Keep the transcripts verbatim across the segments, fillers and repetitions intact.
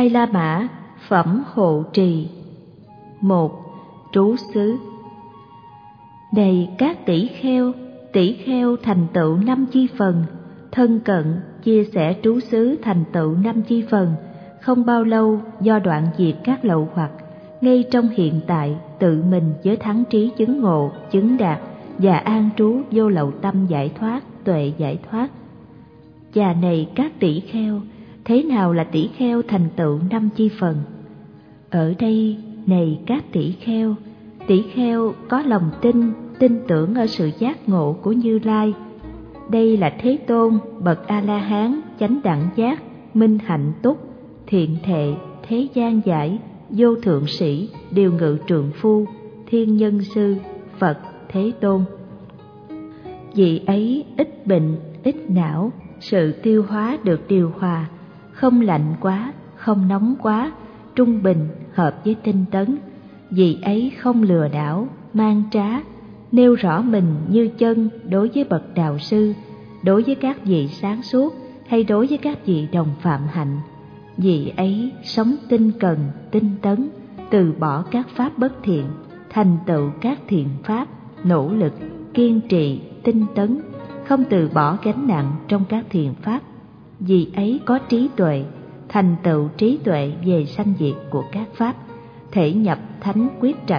Đai La Mã, phẩm hộ trì. Một. Trú xứ. Này các tỷ kheo, tỷ kheo thành tựu năm chi phần, thân cận chia sẻ trú xứ thành tựu năm chi phần, không bao lâu do đoạn diệt các lậu hoặc, ngay trong hiện tại tự mình với thắng trí chứng ngộ, chứng đạt và an trú vô lậu tâm giải thoát, tuệ giải thoát. Và này các tỷ kheo, thế nào là tỷ kheo thành tựu năm chi phần? Ở đây, này các tỷ kheo, tỷ kheo có lòng tin, tin tưởng ở sự giác ngộ của Như Lai. Đây là Thế Tôn, bậc A-la-hán, chánh đẳng giác, minh hạnh túc, thiện thệ, thế gian giải, vô thượng sĩ, điều ngự trượng phu, thiên nhân sư, Phật Thế Tôn. Vị ấy ít bệnh, ít não, sự tiêu hóa được điều hòa, không lạnh quá, không nóng quá, trung bình, hợp với tinh tấn. Vị ấy không lừa đảo, mang trá, nêu rõ mình như chân đối với bậc đạo sư, đối với các vị sáng suốt hay đối với các vị đồng phạm hạnh. Vị ấy sống tinh cần, tinh tấn, từ bỏ các pháp bất thiện, thành tựu các thiện pháp, nỗ lực, kiên trì, tinh tấn, không từ bỏ gánh nặng trong các thiện pháp. Vì ấy có trí tuệ, thành tựu trí tuệ về sanh diệt của các pháp, thể nhập thánh quyết trạch,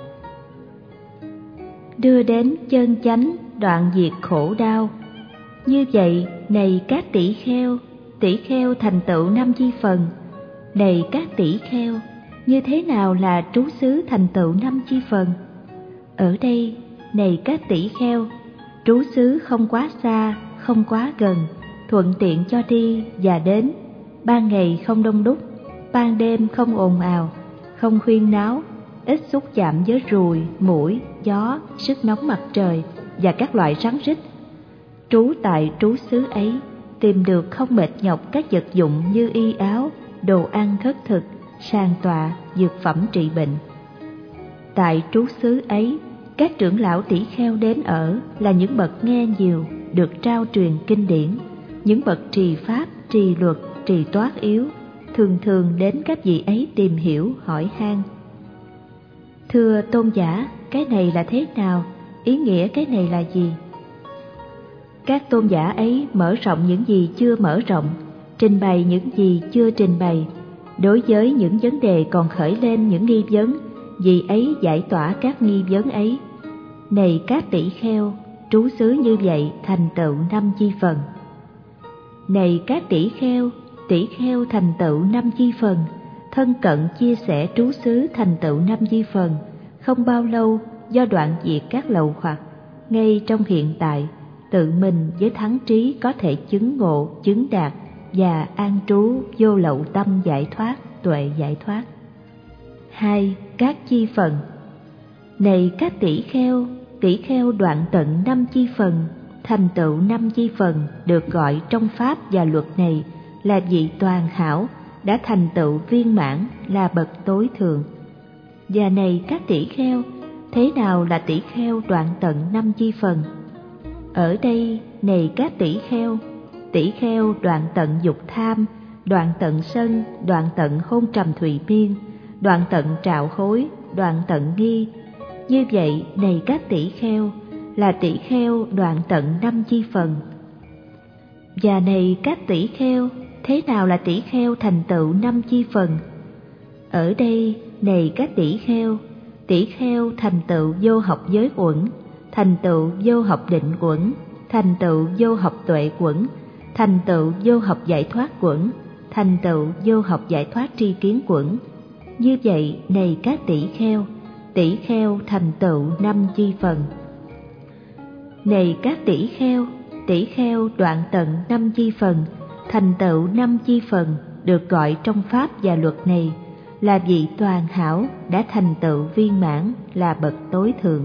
đưa đến chân chánh, đoạn diệt khổ đau. Như vậy, này các tỷ kheo, tỷ kheo thành tựu năm chi phần. Này các tỷ kheo, như thế nào là trú xứ thành tựu năm chi phần? Ở đây, này các tỷ kheo, trú xứ không quá xa, không quá gần, thuận tiện cho đi và đến, ban ngày không đông đúc, ban đêm không ồn ào, không huyên náo, ít xúc chạm với ruồi, muỗi, gió, sức nóng mặt trời và các loại rắn rít. Trú tại trú xứ ấy, tìm được không mệt nhọc các vật dụng như y áo, đồ ăn khất thực, sàn tọa, dược phẩm trị bệnh. Tại trú xứ ấy, các trưởng lão tỷ kheo đến ở là những bậc nghe nhiều, được trao truyền kinh điển, những bậc trì pháp, trì luật, trì toát yếu, thường thường đến các vị ấy tìm hiểu, hỏi han. Thưa tôn giả, cái này là thế nào? Ý nghĩa cái này là gì? Các tôn giả ấy mở rộng những gì chưa mở rộng, trình bày những gì chưa trình bày. Đối với những vấn đề còn khởi lên những nghi vấn, vị ấy giải tỏa các nghi vấn ấy. Này các tỷ kheo, trú xứ như vậy thành tựu năm chi phần. Này các tỷ kheo, tỷ kheo thành tựu năm chi phần, thân cận chia sẻ trú xứ thành tựu năm chi phần, không bao lâu do đoạn diệt các lậu hoặc, ngay trong hiện tại tự mình với thắng trí có thể chứng ngộ, chứng đạt và an trú vô lậu tâm giải thoát, tuệ giải thoát. Hai. Các chi phần. Này các tỷ kheo, tỷ kheo đoạn tận năm chi phần, thành tựu năm chi phần được gọi trong pháp và luật này là vị toàn hảo, đã thành tựu viên mãn, là bậc tối thượng. Và này các tỷ kheo, thế nào là tỷ kheo đoạn tận năm chi phần? Ở đây, này các tỷ kheo, tỷ kheo đoạn tận dục tham, đoạn tận sân, đoạn tận hôn trầm thụy miên, đoạn tận trạo hối, đoạn tận nghi. Như vậy, này các tỷ kheo, là tỷ kheo đoạn tận năm chi phần. Và này các tỷ kheo, thế nào là tỷ kheo thành tựu năm chi phần? Ở đây, này các tỷ kheo, tỷ kheo thành tựu vô học giới uẩn, thành tựu vô học định uẩn, thành tựu vô học tuệ uẩn, thành tựu vô học giải thoát uẩn, thành tựu vô học giải thoát tri kiến uẩn. Như vậy, này các tỷ kheo, tỷ kheo thành tựu năm chi phần. Này các tỷ kheo, tỷ kheo đoạn tận năm chi phần, thành tựu năm chi phần được gọi trong pháp và luật này là vị toàn hảo, đã thành tựu viên mãn, là bậc tối thượng.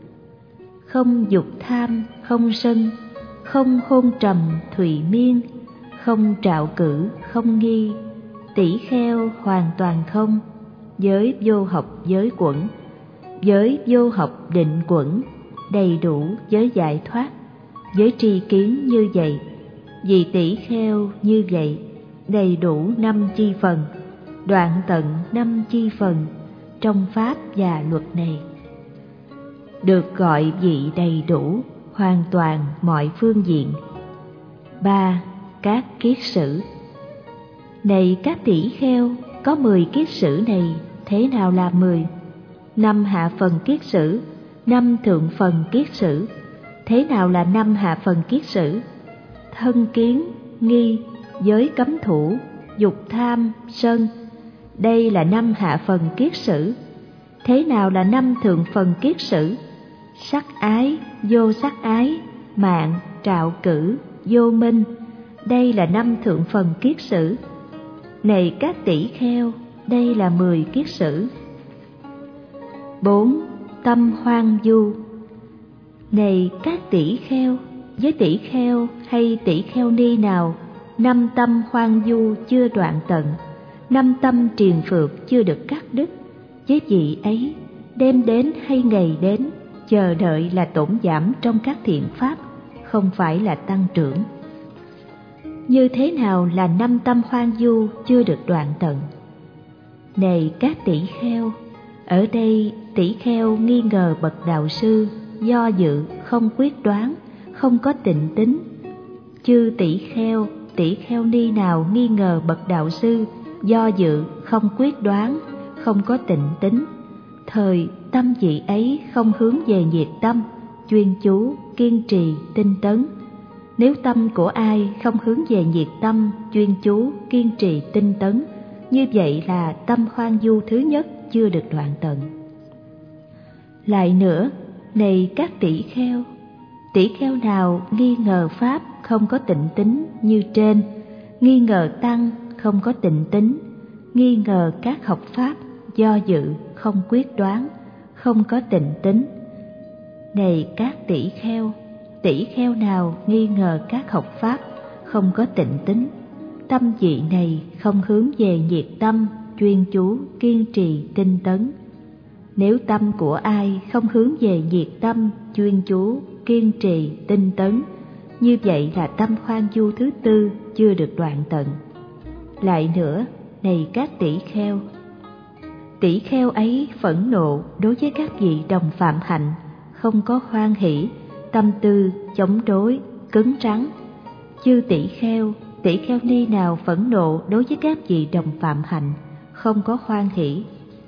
Không dục tham, không sân, không hôn trầm thụy miên, không trạo cử, không nghi, tỷ kheo hoàn toàn không, giới vô học giới quẩn, giới vô học định quẩn, đầy đủ giới giải thoát, giới tri kiến như vậy. Vì tỷ kheo như vậy, đầy đủ năm chi phần, đoạn tận năm chi phần trong pháp và luật này. Được gọi vị đầy đủ, hoàn toàn mọi phương diện. Ba. Các kiết sử. Này các tỷ kheo, có mười kiết sử này, thế nào là mười? Năm hạ phần kiết sử, năm thượng phần kiết sử. Thế nào là năm hạ phần kiết sử? Thân kiến, nghi, giới cấm thủ, dục tham, sân. Đây là năm hạ phần kiết sử. Thế nào là năm thượng phần kiết sử? Sắc ái, vô sắc ái, mạng, trạo cử, vô minh. Đây là năm thượng phần kiết sử. Này các tỷ kheo, đây là mười kiết sử. Bốn. Tâm hoang du. Này các tỷ kheo, với tỷ kheo hay tỷ kheo ni nào, năm tâm hoang du chưa đoạn tận, năm tâm triền phược chưa được cắt đứt, với vị ấy, đêm đến hay ngày đến, chờ đợi là tổn giảm trong các thiện pháp, không phải là tăng trưởng. Như thế nào là năm tâm hoang du chưa được đoạn tận? Này các tỷ kheo, ở đây tỷ kheo nghi ngờ bậc đạo sư, do dự, không quyết đoán, không có tịnh tín. Chư tỷ kheo, tỷ kheo ni nào nghi ngờ bậc đạo sư, do dự, không quyết đoán, không có tịnh tín, thời tâm vị ấy không hướng về nhiệt tâm, chuyên chú, kiên trì, tinh tấn. Nếu tâm của ai không hướng về nhiệt tâm, chuyên chú, kiên trì, tinh tấn, như vậy là tâm hoang du thứ nhất chưa được đoạn tận. Lại nữa, này các tỷ kheo, tỷ kheo nào nghi ngờ pháp không có tịnh tín như trên, nghi ngờ tăng không có tịnh tín, nghi ngờ các học pháp, do dự, không quyết đoán, không có tịnh tín. Này các tỷ kheo, tỷ kheo nào nghi ngờ các học pháp, không có tịnh tín, tâm vị này không hướng về nhiệt tâm, chuyên chú, kiên trì, tinh tấn. Nếu tâm của ai không hướng về nhiệt tâm, chuyên chú, kiên trì, tinh tấn, như vậy là tâm hoang du thứ tư chưa được đoạn tận. Lại nữa, này các tỷ kheo, tỷ kheo ấy phẫn nộ đối với các vị đồng phạm hạnh, không có hoan hỷ, tâm tư chống đối, cứng rắn. Chư tỷ kheo, tỷ kheo ni nào phẫn nộ đối với các vị đồng phạm hạnh, không có hoan hỷ,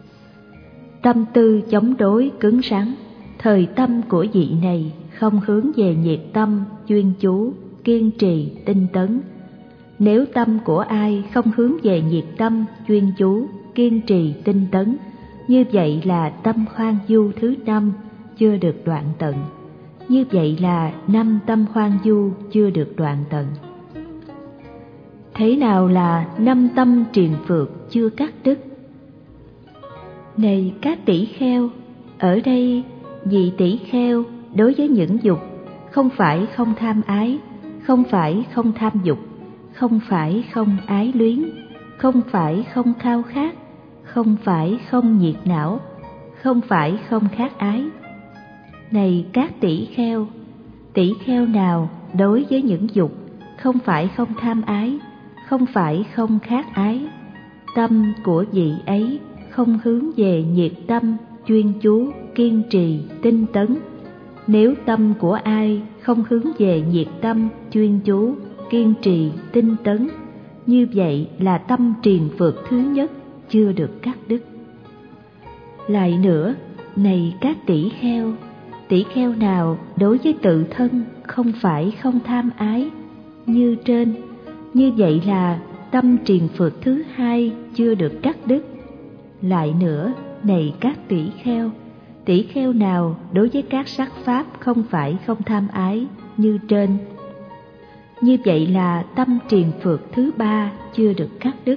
tâm tư chống đối, cứng rắn, thời tâm của vị này không hướng về nhiệt tâm, chuyên chú, kiên trì, tinh tấn. Nếu tâm của ai không hướng về nhiệt tâm, chuyên chú, kiên trì, tinh tấn, như vậy là tâm hoang du thứ năm chưa được đoạn tận. Như vậy là năm tâm hoang du chưa được đoạn tận. Thế nào là năm tâm triền phược chưa cắt đứt? Này các tỷ kheo, ở đây vị tỷ kheo đối với những dục, không phải không tham ái, không phải không tham dục, không phải không ái luyến, không phải không khao khát, không phải không nhiệt não, không phải không khát ái. Này các tỷ kheo, tỷ kheo nào đối với những dục, không phải không tham ái, không phải không khát ái, tâm của vị ấy không hướng về nhiệt tâm, chuyên chú, kiên trì, tinh tấn. Nếu tâm của ai không hướng về nhiệt tâm, chuyên chú, kiên trì, tinh tấn, như vậy là tâm triền phược thứ nhất chưa được cắt đứt. Lại nữa, này các tỷ kheo, tỷ kheo nào đối với tự thân không phải không tham ái, như trên, như vậy là tâm triền phược thứ hai chưa được cắt đứt. Lại nữa, này các tỷ kheo, tỷ kheo nào đối với các sắc pháp không phải không tham ái, như trên, như vậy là tâm triền phược thứ ba chưa được cắt đứt.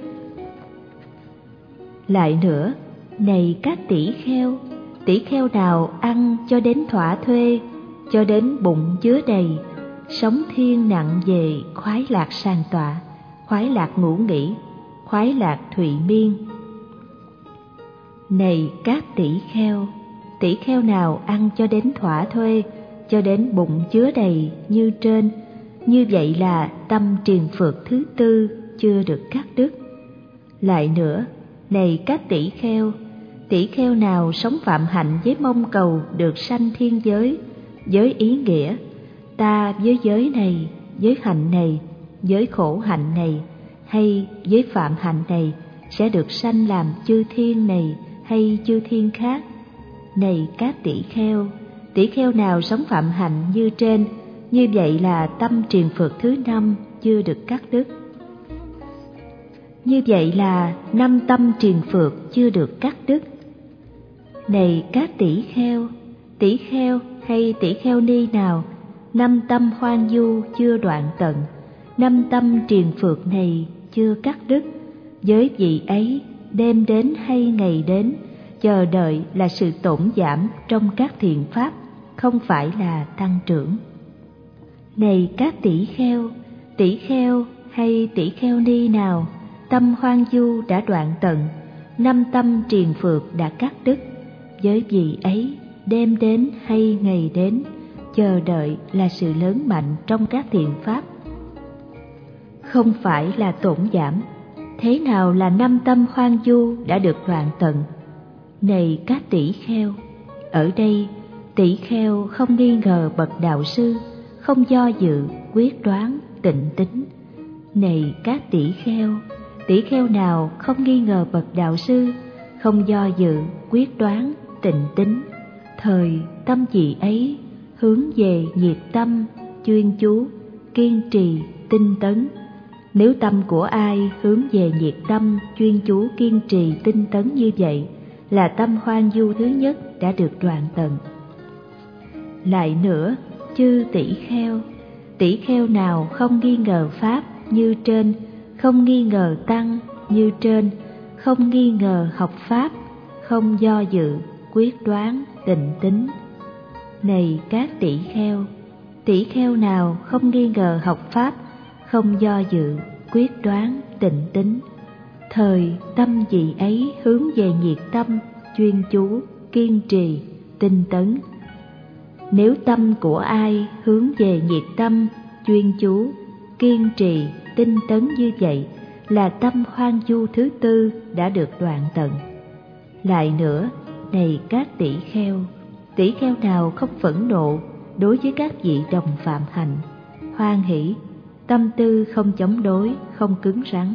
Lại nữa, này các tỷ kheo, tỷ kheo nào ăn cho đến thỏa thuê, cho đến bụng chứa đầy, sống thiên nặng về khoái lạc sàng tọa, khoái lạc ngủ nghỉ, khoái lạc thụy miên. Này các tỷ kheo, tỷ kheo nào ăn cho đến thỏa thuê, cho đến bụng chứa đầy như trên, như vậy là tâm triền phược thứ tư chưa được cắt đứt. Lại nữa, Này các tỷ kheo, tỷ kheo nào sống phạm hạnh với mong cầu được sanh thiên giới, với ý nghĩa ta với giới này, với hạnh này, với khổ hạnh này, hay với phạm hạnh này sẽ được sanh làm chư thiên này hay chư thiên khác. Này các tỷ kheo, tỷ kheo nào sống phạm hạnh như trên, như vậy là tâm triền phược thứ năm chưa được cắt đứt. Như vậy là năm tâm triền phược chưa được cắt đứt. Này các tỷ kheo, tỷ kheo hay tỷ kheo ni nào, năm tâm hoang du chưa đoạn tận, năm tâm triền phược này chưa cắt đứt, với vị ấy đêm đến hay ngày đến, chờ đợi là sự tổn giảm trong các thiện pháp, không phải là tăng trưởng. Này các tỷ kheo, tỷ kheo hay tỷ kheo ni nào, tâm hoang du đã đoạn tận, năm tâm triền phược đã cắt đứt, với vị ấy đêm đến hay ngày đến, chờ đợi là sự lớn mạnh trong các thiện pháp, không phải là tổn giảm. Thế nào là năm tâm hoang du đã được đoạn tận? Này các tỷ kheo, ở đây tỷ kheo không nghi ngờ bậc đạo sư, không do dự, quyết đoán, tịnh tín. Này các tỷ kheo, tỷ kheo nào không nghi ngờ bậc đạo sư, không do dự, quyết đoán, tịnh tín, thời tâm vị ấy hướng về nhiệt tâm, chuyên chú, kiên trì, tinh tấn. Nếu tâm của ai hướng về nhiệt tâm, chuyên chú, kiên trì, tinh tấn như vậy, là tâm hoang du thứ nhất đã được đoạn tận. Lại nữa, chư tỷ kheo, tỷ kheo nào không nghi ngờ pháp như trên, không nghi ngờ tăng như trên, không nghi ngờ học pháp, không do dự, quyết đoán, tịnh tín. Này các tỷ kheo, tỷ kheo nào không nghi ngờ học pháp, không do dự, quyết đoán, tịnh tín, thời tâm vị ấy hướng về nhiệt tâm, chuyên chú, kiên trì, tinh tấn. Nếu tâm của ai hướng về nhiệt tâm, chuyên chú, kiên trì, tinh tấn như vậy, là tâm hoang du thứ tư đã được đoạn tận. Lại nữa, này các tỷ kheo, tỷ kheo nào không phẫn nộ đối với các vị đồng phạm hạnh, hoan hỷ, tâm tư không chống đối, không cứng rắn.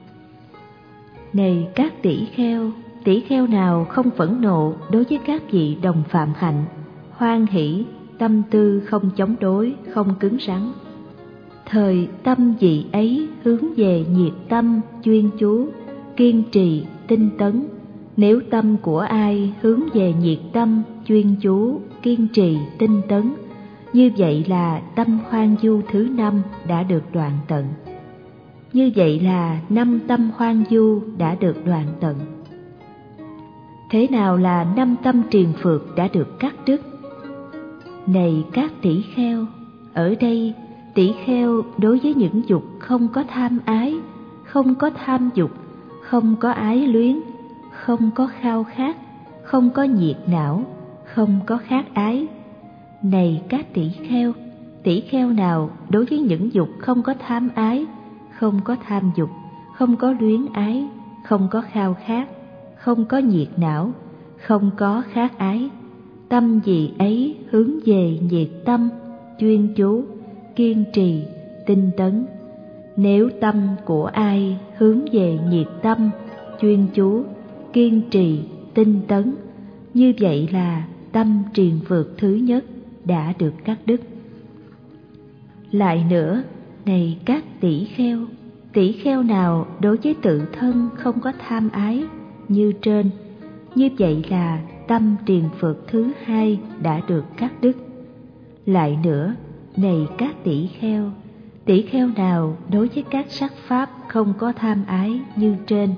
Này các tỷ kheo, tỷ kheo nào không phẫn nộ đối với các vị đồng phạm hạnh, hoan hỷ, tâm tư không chống đối, không cứng rắn. Thời tâm vị ấy hướng về nhiệt tâm, chuyên chú, kiên trì, tinh tấn. Nếu tâm của ai hướng về nhiệt tâm, chuyên chú, kiên trì, tinh tấn, như vậy là tâm hoang du thứ năm đã được đoạn tận. Như vậy là năm tâm hoang du đã được đoạn tận. Thế nào là năm tâm triền phược đã được cắt đứt? Này các tỷ kheo, ở đây tỷ kheo đối với những dục không có tham ái, không có tham dục, không có ái luyến, không có khao khát, không có nhiệt não, không có khát ái. Này các tỷ kheo, tỷ kheo nào đối với những dục không có tham ái, không có tham dục, không có luyến ái, không có khao khát, không có nhiệt não, không có khát ái, tâm vị ấy hướng về nhiệt tâm, chuyên chú, kiên trì, tinh tấn. Nếu tâm của ai hướng về nhiệt tâm, chuyên chú, kiên trì, tinh tấn, như vậy là tâm triền phược thứ nhất đã được cắt đứt. Lại nữa, này các tỷ kheo, tỷ kheo nào đối với tự thân không có tham ái như trên, như vậy là tâm triền phược thứ hai đã được cắt đứt. Lại nữa, này các tỷ kheo, tỷ kheo nào đối với các sắc pháp không có tham ái như trên,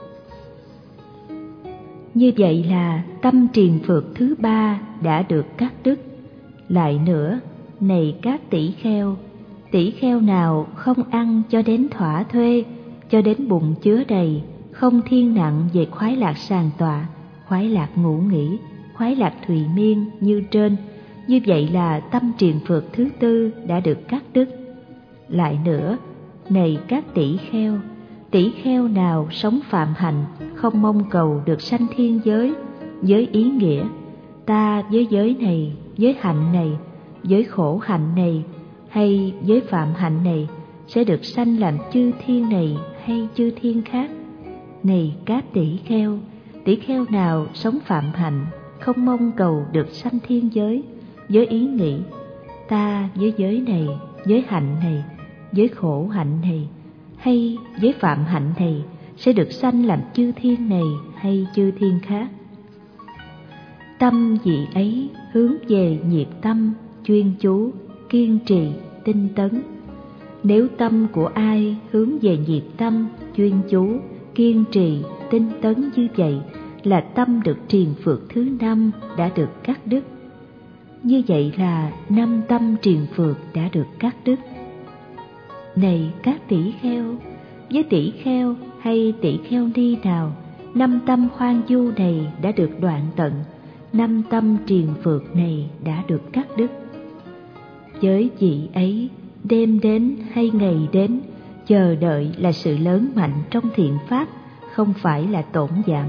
như vậy là tâm triền phược thứ ba đã được cắt đứt. Lại nữa, này các tỷ kheo, tỷ kheo nào không ăn cho đến thỏa thuê, cho đến bụng chứa đầy, không thiên nặng về khoái lạc sàng tọa, khoái lạc ngủ nghỉ, khoái lạc thùy miên như trên, như vậy là tâm triền phược thứ tư đã được cắt đứt. Lại nữa, này các tỷ kheo, tỷ kheo nào sống phạm hạnh, không mong cầu được sanh thiên giới, với ý nghĩa ta với giới này, với hạnh này, với khổ hạnh này hay với phạm hạnh này sẽ được sanh làm chư thiên này hay chư thiên khác. Này các tỷ kheo, tỷ kheo nào sống phạm hạnh, không mong cầu được sanh thiên giới, với ý nghĩ ta với giới này, với hạnh này, với khổ hạnh này hay với phạm hạnh này sẽ được sanh làm chư thiên này hay chư thiên khác. Tâm vị ấy hướng về nhiệt tâm, chuyên chú, kiên trì, tinh tấn. Nếu tâm của ai hướng về nhiệt tâm, chuyên chú, kiên trì, tinh tấn như vậy là tâm được triền phược thứ năm đã được cắt đứt. Như vậy là năm tâm triền phược đã được cắt đứt. Này các tỷ kheo, với tỷ kheo hay tỷ kheo ni nào, năm tâm khoan du này đã được đoạn tận, năm tâm triền phược này đã được cắt đứt. Với vị ấy, đêm đến hay ngày đến, chờ đợi là sự lớn mạnh trong thiện pháp, không phải là tổn giảm.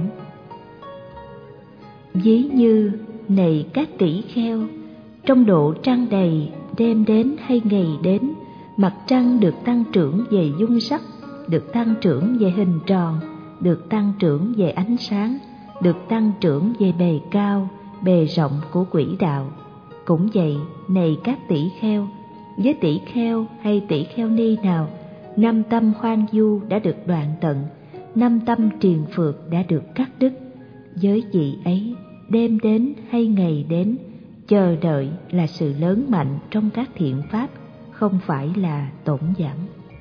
Ví như, này các tỷ kheo, trong độ trăng đầy, đêm đến hay ngày đến, mặt trăng được tăng trưởng về dung sắc, được tăng trưởng về hình tròn, được tăng trưởng về ánh sáng, được tăng trưởng về bề cao, bề rộng của quỹ đạo. Cũng vậy, này các tỷ kheo, với tỷ kheo hay tỷ kheo ni nào, năm tâm khoan du đã được đoạn tận, năm tâm triền phược đã được cắt đứt. Với vị ấy, đêm đến hay ngày đến, chờ đợi là sự lớn mạnh trong các thiện pháp, không phải là tổn giảm.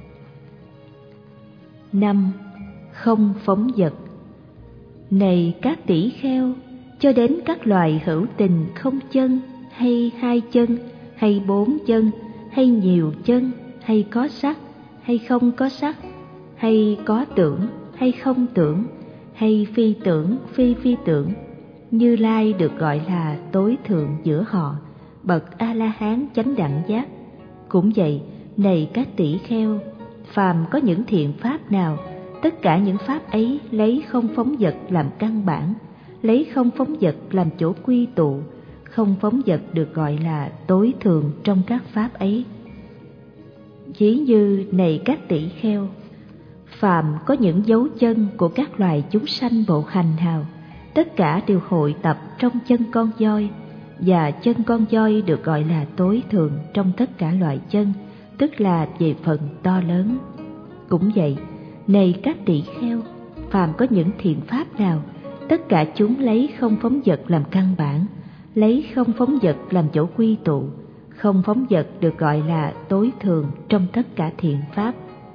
Năm. Không phóng dật. Này các tỷ kheo, cho đến các loài hữu tình không chân, hay hai chân, hay bốn chân, hay nhiều chân, hay có sắc, hay không có sắc, hay có tưởng, hay không tưởng, hay phi tưởng, phi phi tưởng, Như Lai được gọi là tối thượng giữa họ, bậc A-la-hán chánh đẳng giác. Cũng vậy, này các tỷ kheo, phàm có những thiện pháp nào, tất cả những pháp ấy lấy không phóng dật làm căn bản, lấy không phóng dật làm chỗ quy tụ. Không phóng dật được gọi là tối thượng trong các pháp ấy. Ví như, này các tỷ kheo, phàm có những dấu chân của các loài chúng sanh bộ hành hào, tất cả đều hội tập trong chân con voi, và chân con voi được gọi là tối thượng trong tất cả loại chân, tức là về phần to lớn. Cũng vậy, này các tỷ kheo, phàm có những thiện pháp nào, tất cả chúng lấy không phóng dật làm căn bản, lấy không phóng dật làm chỗ quy tụ. Không phóng dật được gọi là tối thượng trong tất cả thiện pháp.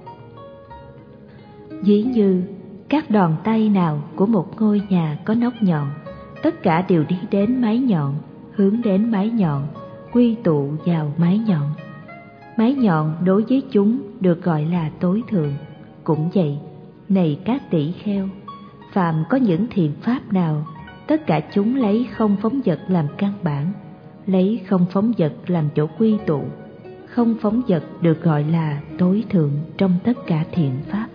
Ví như, các đòn tay nào của một ngôi nhà có nóc nhọn, tất cả đều đi đến mái nhọn, hướng đến mái nhọn, quy tụ vào mái nhọn. Mái nhọn đối với chúng được gọi là tối thượng. Cũng vậy, này các tỷ kheo, phàm có những thiện pháp nào, tất cả chúng lấy không phóng dật làm căn bản, lấy không phóng dật làm chỗ quy tụ. Không phóng dật được gọi là tối thượng trong tất cả thiện pháp.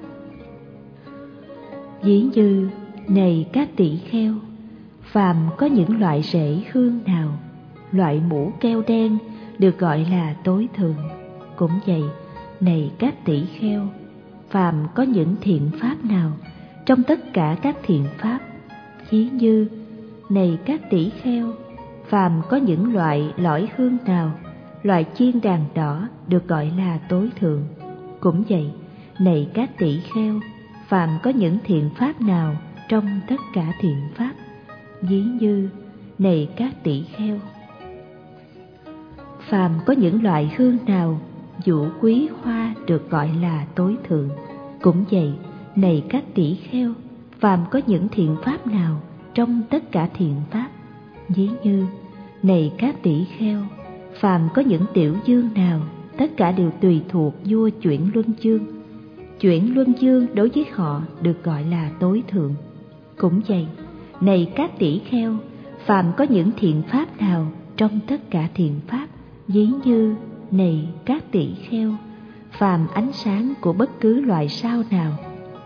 Ví như, này các tỷ kheo, phàm có những loại rễ hương nào, loại mũ keo đen được gọi là tối thượng. Cũng vậy, này các tỷ kheo, phàm có những thiện pháp nào, trong tất cả các thiện pháp. Ví như, này các tỷ kheo, phàm có những loại lõi hương nào, loại chiên đàn đỏ được gọi là tối thượng. Cũng vậy, này các tỷ kheo, phàm có những thiện pháp nào trong tất cả thiện pháp. Ví như, này các tỷ kheo, phàm có những loại hương nào, vũ quý hoa được gọi là tối thượng. Cũng vậy, này các tỷ kheo, phàm có những thiện pháp nào trong tất cả thiện pháp. Ví như, này các tỷ kheo, phàm có những tiểu dương nào, tất cả đều tùy thuộc vua chuyển luân chương. Chuyển luân chương đối với họ được gọi là tối thượng. Cũng vậy, này các tỷ kheo, phàm có những thiện pháp nào trong tất cả thiện pháp. Ví như, này các tỷ kheo, phàm ánh sáng của bất cứ loại sao nào,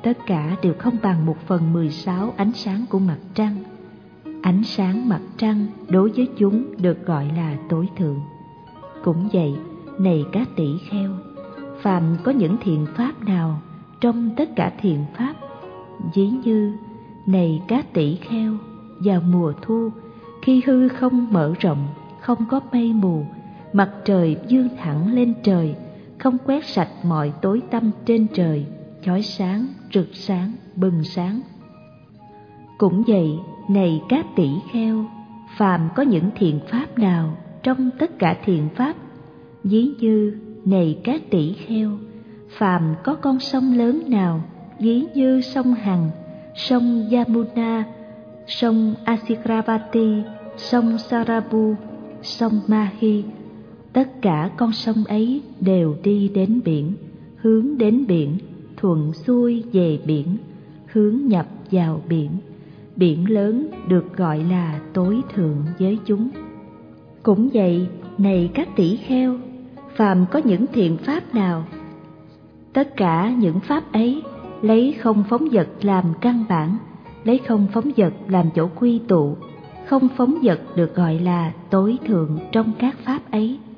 tất cả đều không bằng một phần mười sáu ánh sáng của mặt trăng. Ánh sáng mặt trăng đối với chúng được gọi là tối thượng. Cũng vậy, này các tỷ kheo, phàm có những thiện pháp nào trong tất cả thiện pháp, ví như này các tỷ kheo, vào mùa thu, khi hư không mở rộng, không có mây mù, mặt trời vươn thẳng lên trời, không quét sạch mọi tối tăm trên trời, chói sáng, rực sáng, bừng sáng. Cũng vậy, này các tỷ kheo, phàm có những thiện pháp nào trong tất cả thiện pháp, ví như này các tỷ kheo, phàm có con sông lớn nào, ví như sông Hằng, sông Yamuna, sông Asirravati, sông Sarabu, sông Mahi, tất cả con sông ấy đều đi đến biển, hướng đến biển, thuận xuôi về biển, hướng nhập vào biển. Biển lớn được gọi là tối thượng với chúng. Cũng vậy, này các tỷ kheo, phàm có những thiện pháp nào, tất cả những pháp ấy lấy không phóng vật làm căn bản, lấy không phóng vật làm chỗ quy tụ. Không phóng vật được gọi là tối thượng trong các pháp ấy.